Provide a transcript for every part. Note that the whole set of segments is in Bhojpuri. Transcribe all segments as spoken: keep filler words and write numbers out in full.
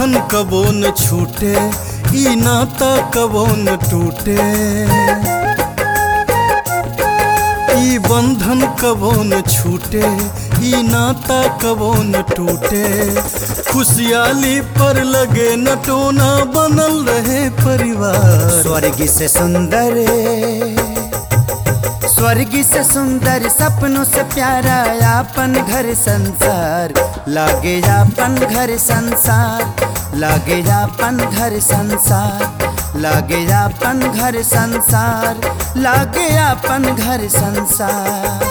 बंधन कबो न छूटे, ई नाता कबो न टूटे। ई बंधन कबो न छूटे, ई नाता कबो न टूटे। खुशहाली पर लगे न टोना, बनल रहे परिवार। स्वर्ग से सुंदर, स्वर्ग से सुंदर सपनों से प्यारा आपन घर संसार। लागे आपन घर संसार, लागे आपन घर संसार, लागे आपन घर संसार, लागे आपन घर संसार।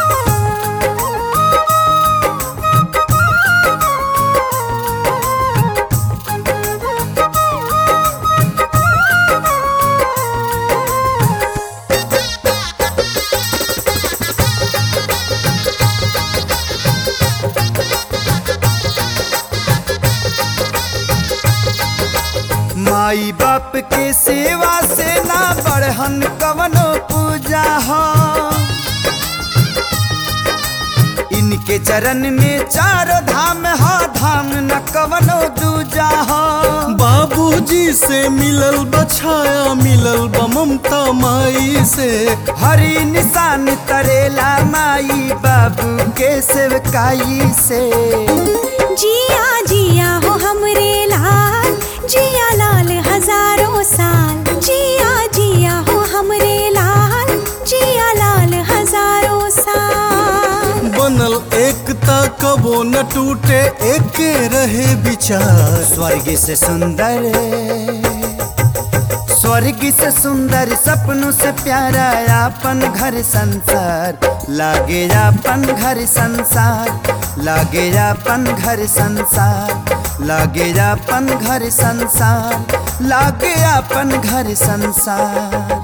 माई बाप के सेवा से ना बढ़हन कवनो पूजा हो। इनके चरण में चारों धाम हो, धाम न कवनो दूजा हो। बाबूजी से मिलल बछाया, मिलल बा ममता माई से। हरी निशान तरेला माई बाबू के सेवकाई से। जिया जिया हो हमरे लाल, जिया लाल हजारों साल। जिया जिया हो हमरे लाल, जिया लाल हजारों साल। बनल एकता कबो न टूटे, एके रहे विचार। स्वर्ग से सुंदर, स्वर्ग से सुंदर सपनों से प्यारा आपन घर संसार। लागे आपन घर संसार, लागे आपन घर संसार, लागे आपन घर संसार, लागे आपन घर संसार।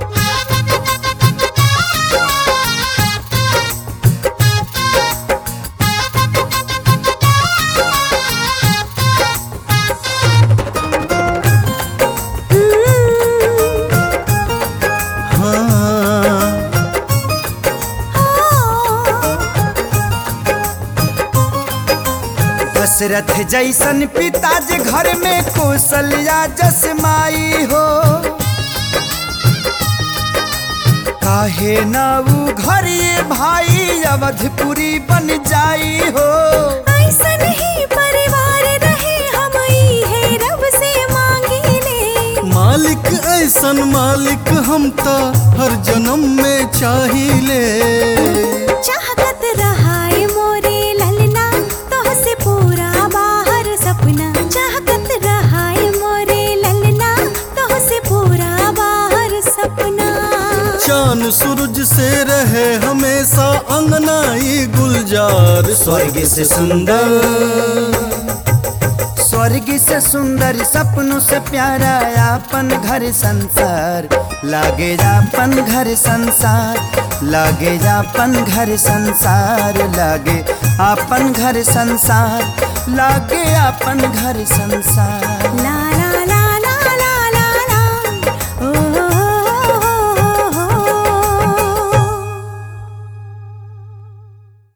दशरथ जैसन पिताजी घर में कौशल्या जस माई हो। काहे ना वो घर ये भाई अवधपुरी बन जाई हो। ऐसन ही परिवार रहे, हम है रब से मांगिले। मालिक ऐसन मालिक हम ता हर जन्म में चाहिले। चाहत रहाए मोरे ललना, तो से पूरा बाहर सपना। चाहत रहाए मोरे ललना, तो से पूरा बाहर सपना। चांद सूरज से रहे हमेशा अंगनाई गुलजार। स्वर्ग से सुंदर, स्वर्ग से सुंदर सपनों से प्यारा आपन घर संसार। लागे आपन घर संसार, लागे आपन घर संसार, लागे आपन घर संसार, लागे आपन घर संसार। ला